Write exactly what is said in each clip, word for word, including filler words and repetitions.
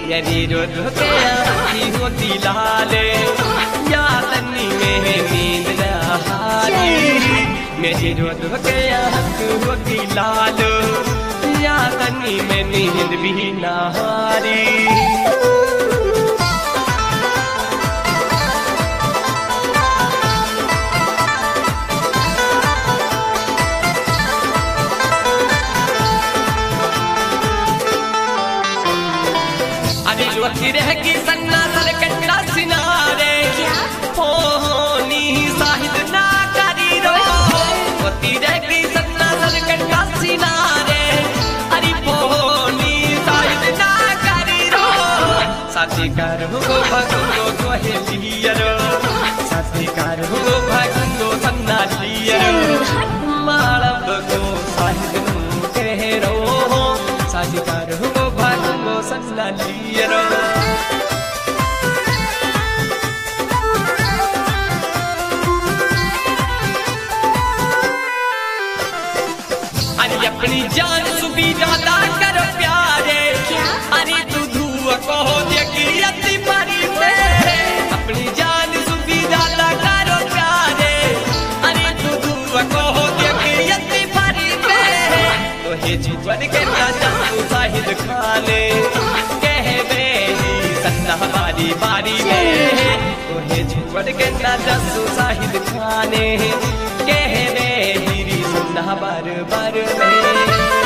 मेरी रोज के आँखी होती लाल यादनी में नींद नहारी मेरी रोज के आँखी होती लाल यादनी में नींद भी नहारी रोती रहेगी सन्ना सर कंडा सिनारे हो नी साहिद ना करी रो रोती रहेगी सन्ना सर कंडा सिनारे अरे नी साहिद ना करी रो साथी कर हो भगो तो है लियरो साथी कर हो भगो सन्ना लियरो मालव को साहिद कह रो साथी कर हो भगो सन्ना लियरो अपनी जान सुविधा करो प्यारे अरे तू धुआ कहो देखी अति परी अपनी जान सुविधा करो प्यारे अरे तू धुआ कहो देखी अति परी तो हे जीवन के राजा साहिद खाने कहवे सन्ना बारी बारी में तो हे जीवन के राजा साहिद खाने कहवे सन्ना बार बार में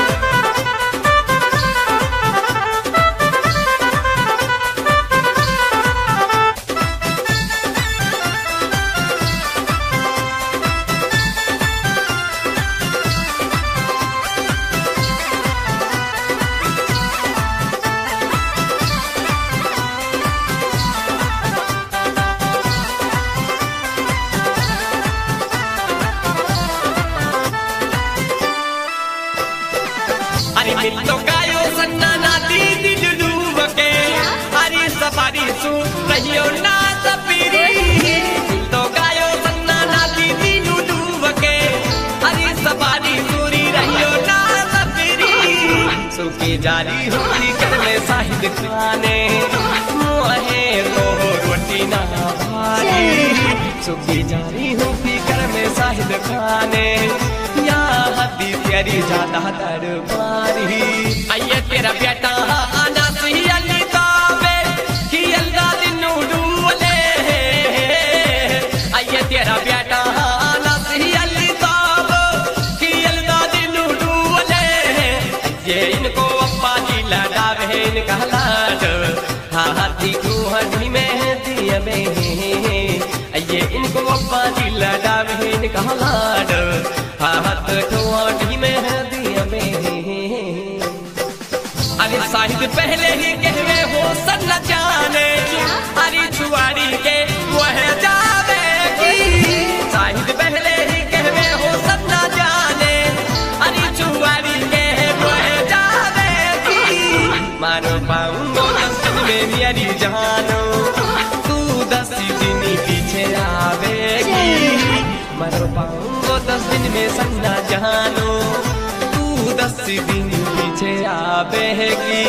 तो गायो सन्ना ना दीदी डूब के हरी सफारी सु रहियो ना सपीरी तो गायो सन्ना ना दीदी डूब के हरी सफारी सूरी रहियो ना सपीरी सुखी जारी होती कर में साहिद खाने मुहे तो रोटी ना भारी सुखी जारी होती कर में साहिद खाने तेरी ज्यादा दरबारी आइए तेरा बेटा आना सही अली तावे कि अल्लाह दिनू डूले आइए तेरा बेटा आना सही अली तावे कि अल्लाह दिनू डूले ये इनको अप्पा जी लड़ावे इनका लाड हाथी को हड्डी में दिया में आइए इनको अप्पा जी लड़ावे इनका लाड हाथ ठोड़ी में दिया में अरे साहिद पहले ही कहवे हो सन्ना जाने अरे छुआरी के वह जावेगी साहिद पहले ही कहवे हो सन्ना जाने अरे छुआरी के वह जावेगी मारो पाऊंगो दस दिन में मेरी जानो तू दस दिन पीछे आवेगी मारो पाऊंगो दस दिन में सन्ना जानो तू दस दिन पीछे आवेगी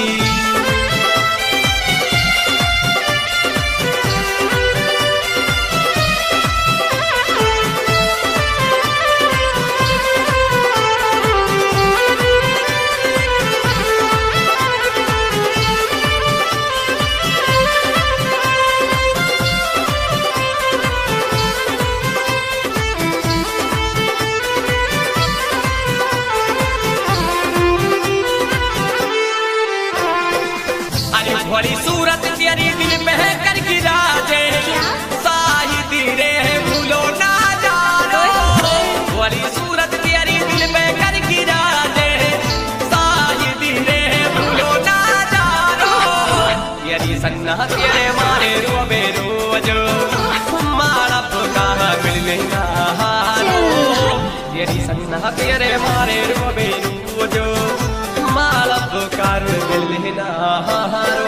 बड़ी सूरत तेरी दिल में है कर गिरा दे साहिद रे भूलो ना जानो बड़ी सूरत तेरी दिल में कर गिरा दे साहिद रे भूलो ना जानो तेरी सन्ना तेरे मारे रोबे रोज मारा पुका मिलने ना हारो तेरी सन्ना तेरे मारे रोबे रोज मारा पुकार मिलने ना हारो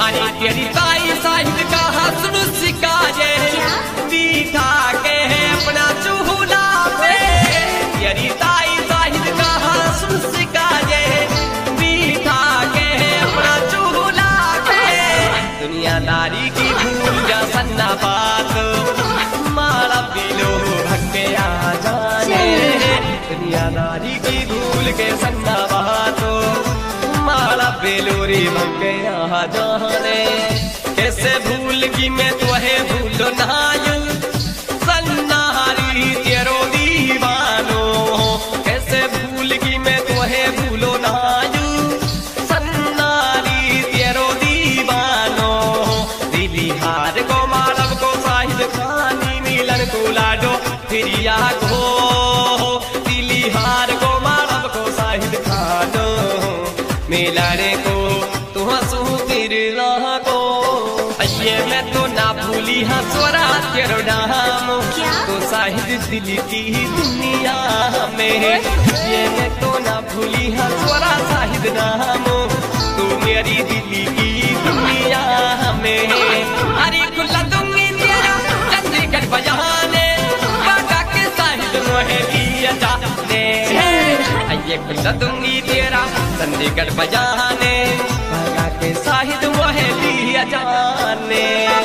अरे तेरी ताई साहिद का हसन सिकाए बीठा के अपना चूल्हा पे तेरी ताई साहिद का हसन सिकाए बीठा के अपना चूल्हा पे दुनियादारी की भूल जा सन्ना बात मारा पिलो भक्के आ जाने दुनियादारी की भूल के सन्ना बात मारा बेलोरी भक्के आ जाने कैसे भूल की मैं तुहे भूलो नायू सन्नारी तेरो दीवानो कैसे भूल की मैं तुहे भूलो नायू सन्नारी तेरो दीवानो दिली हार को मालव को साहिद खानी मिलन को लाडो फिर या को दिली हार को मालव को साहिद खानो मिलने को तू हंसू फिर रहा को ये मैं तो ना भूली हाँ स्वरा तेरो नाम तो साहिद दिल की दुनिया में ये मैं तो ना भूली हाँ स्वरा साहिद नाम तू मेरी दिल की दुनिया में अरे खुला दूंगी तेरा चंडीगढ़ बजाने बागा के साहिद मोहे दिया जाने ये खुला दूंगी तेरा चंडीगढ़ बजाने बागा के साहिद मोहे दिया जाने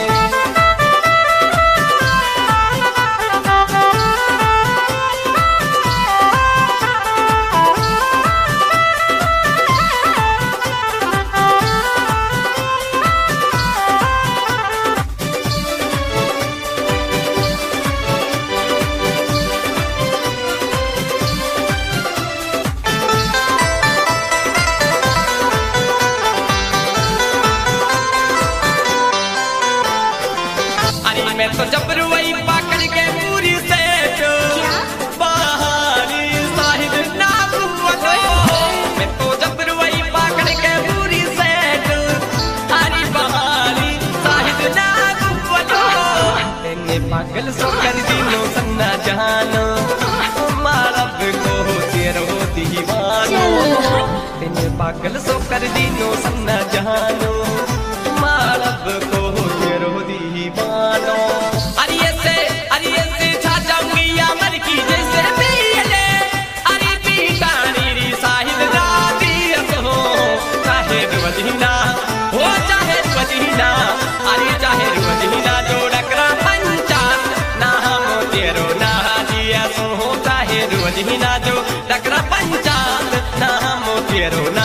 मैं तो जबरुई पकड़ के पूरी सेठ बहारी साहिद ना बुवलो मैं तो जबरुई पकड़ के पूरी सेठ हरी बहारी साहिद ना बुवलो तेने पागल सो कर दिनो सन्ना जानो मारब को तेरो दीवानो तेने पागल सो कर दिनो सन्ना जानो मारब को तेरो दीवानो अरे चाहे रुझीना जो डकरा पंचान ना हम तेरो ना दिया सो चाहे रुझीना जो डकरा पंचान ना हम तेरो